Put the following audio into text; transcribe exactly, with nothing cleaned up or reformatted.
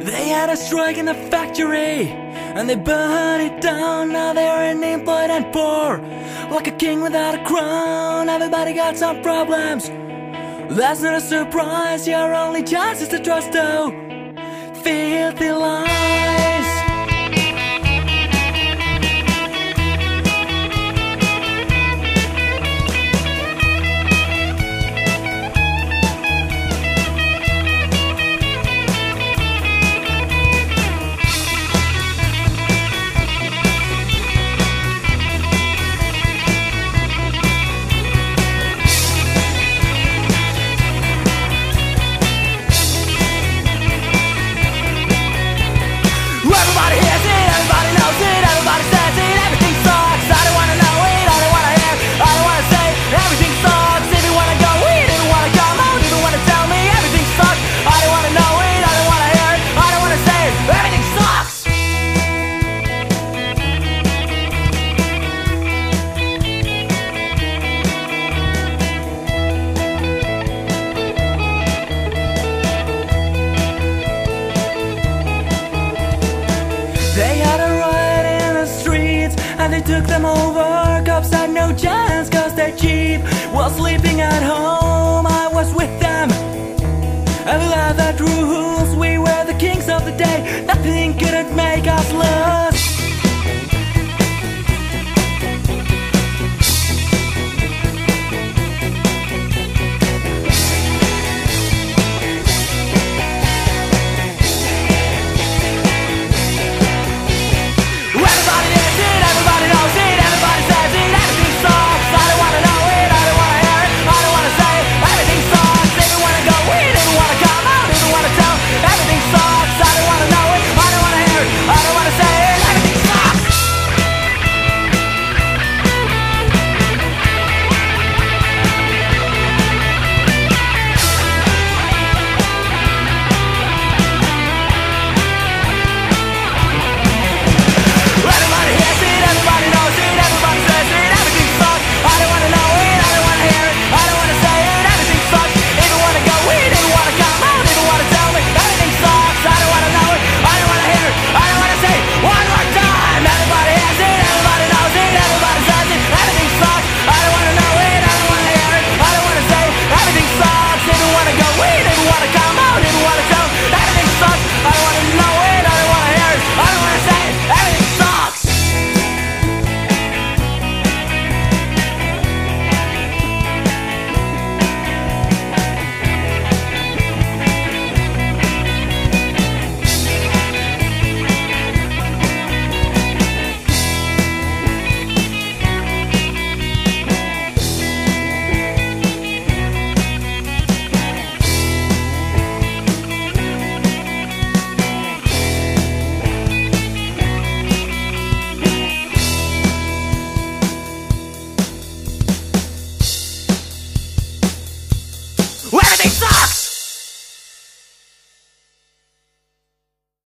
They had a strike in the factory and they burned it down. Now they're unemployed and poor, like a king without a crown. Everybody got some problems, that's not a surprise. Your only chance is to trust those filthy lies. They had a riot in the streets and they took them over.